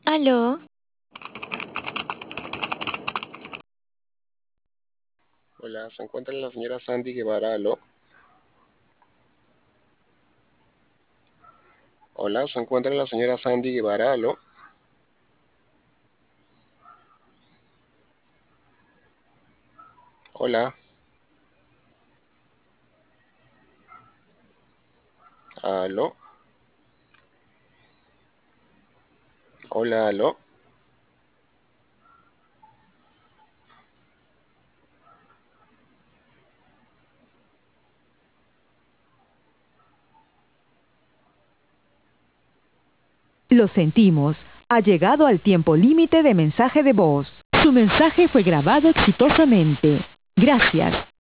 Aló, Hola, ¿se encuentra la señora Sandy Guevara? ¿Aló? Hola, ¿se encuentra la señora Sandy Guevara? ¿Aló? Hola, ¿aló? Hola, ¿aló? Lo sentimos. Ha llegado al tiempo límite de mensaje de voz. Su mensaje fue grabado exitosamente. Gracias.